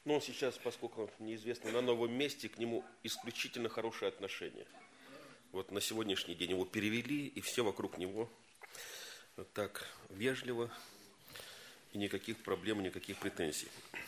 Но он сейчас, поскольку неизвестно, на новом месте, к нему исключительно хорошее отношение. Вот на сегодняшний день его перевели, и все вокруг него вот так вежливо, и никаких проблем, никаких претензий.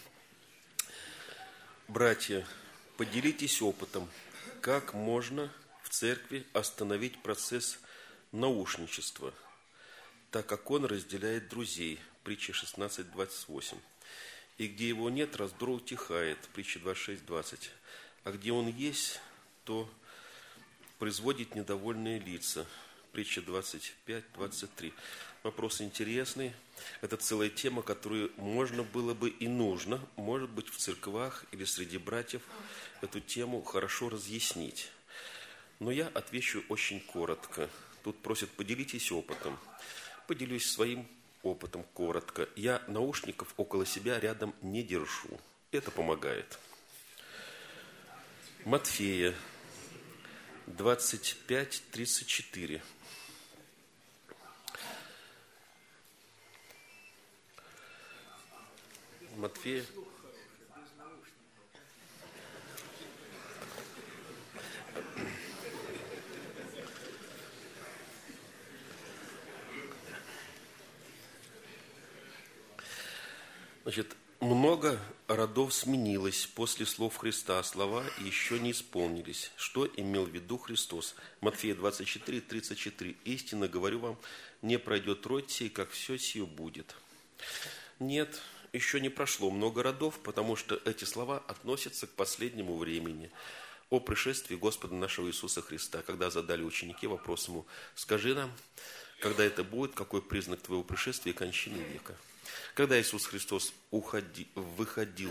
Братья, поделитесь опытом, как можно в церкви остановить процесс наушничества, так как он разделяет друзей, притча 16:28. И где его нет, раздор утихает, притча 26:20. А где он есть, то производит недовольные лица, притча 25:23. Вопрос интересный. Это целая тема, которую можно было бы и нужно, может быть, в церквах или среди братьев эту тему хорошо разъяснить. Но я отвечу очень коротко. Тут просят, поделитесь опытом. Поделюсь своим опытом коротко. Я наушников около себя рядом не держу. Это помогает. Матфея 25:34. Матфея. Значит, много родов сменилось после слов Христа, слова еще не исполнились. Что имел в виду Христос? Матфея 24:34. Истинно говорю вам, не пройдет род сей, как все сие будет. Нет, еще не прошло много родов, потому что эти слова относятся к последнему времени, о пришествии Господа нашего Иисуса Христа, когда задали ученики вопрос ему: скажи нам, когда это будет, какой признак твоего пришествия и кончины века. Когда Иисус Христос выходил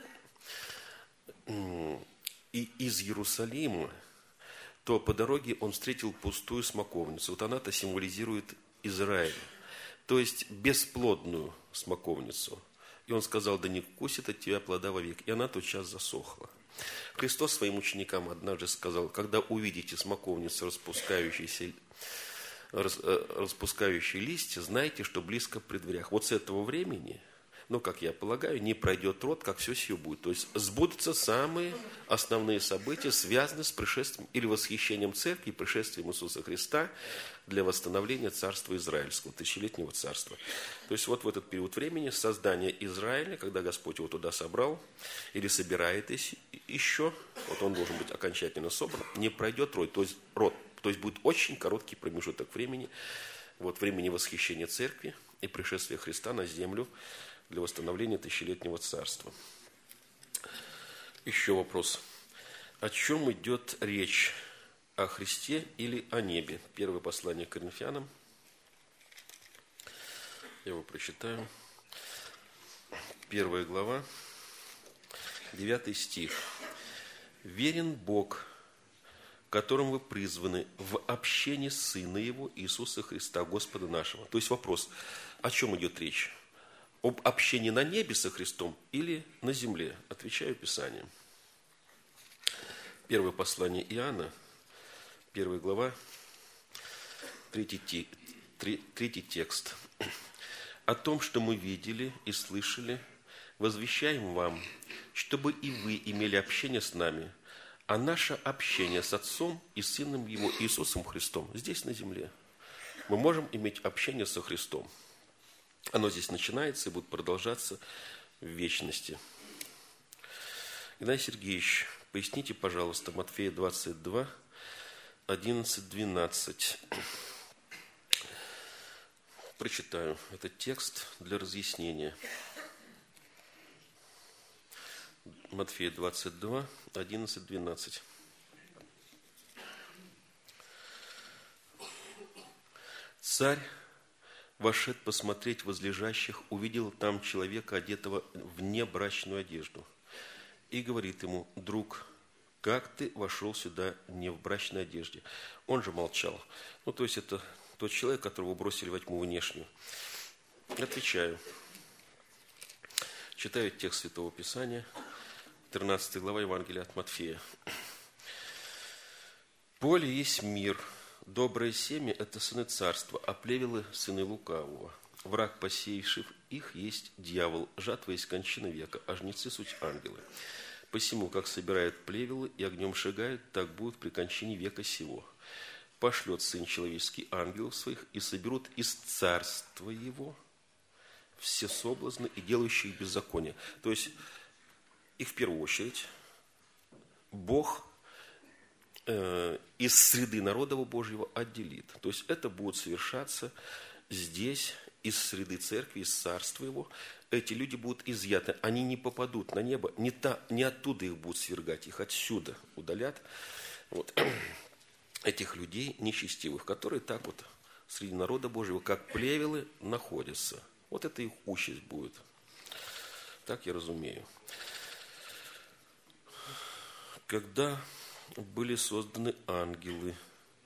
из Иерусалима, то по дороге он встретил пустую смоковницу. Вот она-то символизирует Израиль, то есть бесплодную смоковницу. И он сказал: да не вкусит от тебя плода вовек. И она тотчас засохла. Христос своим ученикам однажды сказал: когда увидите смоковницу, распускающие листья, знайте, что близко при дверях. Вот с этого времени, как я полагаю, не пройдет род, как все сие будет. То есть сбудутся самые основные события, связанные с пришествием или восхищением церкви, пришествием Иисуса Христа для восстановления царства Израильского, тысячелетнего царства. То есть вот в этот период времени создание Израиля, когда Господь его туда собрал или собирает еще, вот он должен быть окончательно собран, не пройдет род. То есть будет очень короткий промежуток времени, времени восхищения церкви и пришествия Христа на землю для восстановления тысячелетнего царства. Еще вопрос. О чем идет речь? О Христе или о небе? Первое послание к Коринфянам. Я его прочитаю. 1 глава, 9 стих. «Верен Бог, которым вы призваны в общении Сына Его, Иисуса Христа, Господа нашего». То есть вопрос, о чем идет речь? Об общении на небе со Христом или на земле? Отвечаю Писанием. Первое послание Иоанна, 1 глава, 3 текст. «О том, что мы видели и слышали, возвещаем вам, чтобы и вы имели общение с нами, а наше общение с Отцом и Сыном Его, Иисусом Христом, здесь на земле. Мы можем иметь общение со Христом. Оно здесь начинается и будет продолжаться в вечности. Игнатий Сергеевич, поясните, пожалуйста, Матфея 22, 11, 12. Прочитаю этот текст для разъяснения. Матфея 22, 11, 12. Царь, вошед посмотреть возлежащих, увидел там человека, одетого в небрачную одежду, и говорит ему: друг, как ты вошел сюда не в брачной одежде? Он же молчал. То есть это тот человек, которого бросили во тьму внешнюю. Отвечаю. Читаю текст Святого Писания, 13 глава Евангелия от Матфея. «Поле есть мир, доброе семя – это сыны царства, а плевелы – сыны лукавого. враг, посеявший их, есть дьявол, жатва есть кончина века, а жнецы суть ангелы. Посему, как собирают плевелы и огнем сжигают, так будет при кончине века сего. Пошлет Сын Человеческий ангелов своих, и соберут из царства Его все соблазны и делающие беззаконие. То есть, их в первую очередь Бог из среды народа Божьего отделит. То есть, это будет совершаться здесь, из среды церкви, из царства Его. Эти люди будут изъяты, они не попадут на небо, не оттуда их будут свергать, их отсюда удалят. Вот. Этих людей нечестивых, которые так вот среди народа Божьего, как плевелы, находятся. Вот это их участь будет. Так я разумею. Когда были созданы ангелы,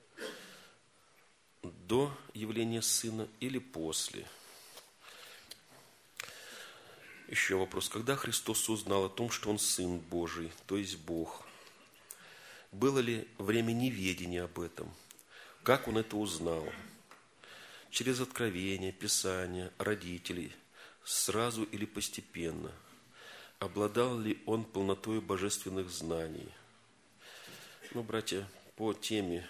до явления Сына или после? Еще вопрос. Когда Христос узнал о том, что Он Сын Божий, то есть Бог? Было ли время неведения об этом? Как Он это узнал? Через откровение, Писание, родителей, сразу или постепенно? Обладал ли Он полнотой божественных знаний? Братья, по теме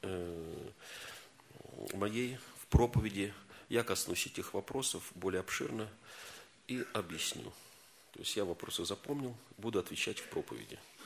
моей в проповеди я коснусь этих вопросов более обширно и объясню. То есть я вопросы запомнил, буду отвечать в проповеди.